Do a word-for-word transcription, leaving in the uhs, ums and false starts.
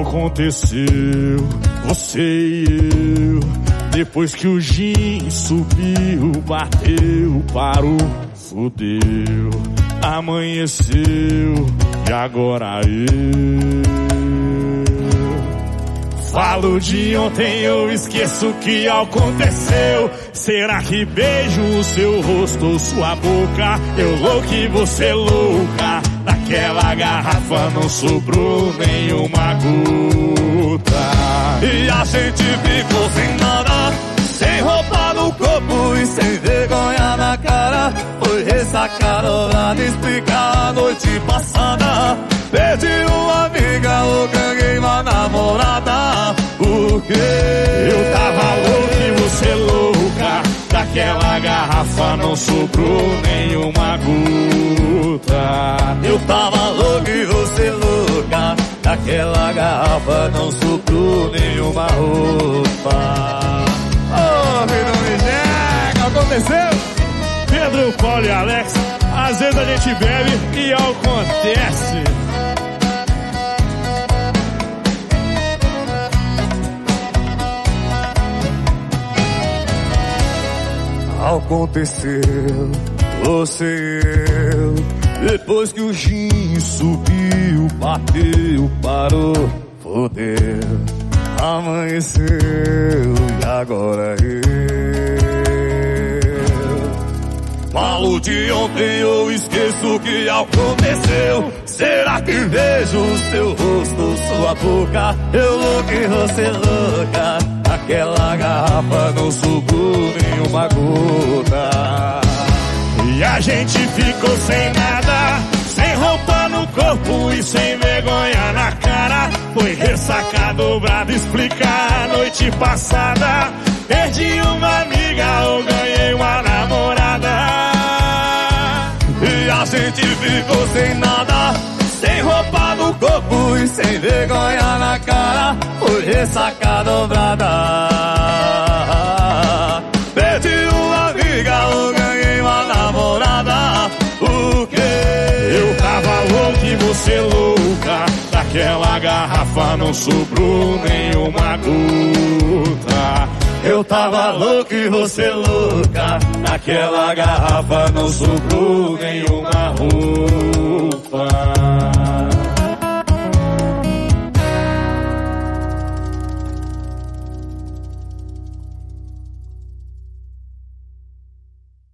Aconteceu, você e eu. Depois que o gin subiu, bateu, parou, fudeu. Amanheceu e agora eu falo de ontem, eu esqueço o que aconteceu. Será que beijo o seu rosto ou sua boca? Eu louco e você louca. Daquela garrafa não sobrou nenhuma gota. E a gente ficou sem nada, sem roupa no corpo e sem vergonha na cara. Foi ressacar pra me explicar a noite passada. Perdi uma amiga ou ganhei uma namorada. Porque eu tava louco e você louca. Daquela garrafa não sobrou nenhuma gota. Eu tava louco e você louca. Daquela garrafa não sobrou nenhuma roupa. Oh, Pedro Mijeca, aconteceu? Pedro, Paulo e Alex, às vezes a gente bebe e acontece. Aconteceu, você e eu. Depois que o gin subiu, bateu, parou, fodeu. Amanheceu e agora eu falo de ontem, eu esqueço o que aconteceu. Será que vejo o seu rosto, sua boca? Eu louco e você louca. Aquela garrafa não sobrou nenhuma gota. E a gente ficou sem nada, sem roupa no corpo e sem vergonha na cara. Foi ressaca dobrada, explicar a noite passada. Perdi uma amiga ou ganhei uma namorada. E a gente ficou sem nada, sem roupa no corpo e sem vergonha na cara. Foi ressaca dobrada. Perdi uma amiga ou ganhei uma namorada. Porque eu tava louco e você louca. Daquela garrafa não sobrou nenhuma gota. Eu tava louco e você louca. Naquela garrafa não sobrou nenhuma roupa.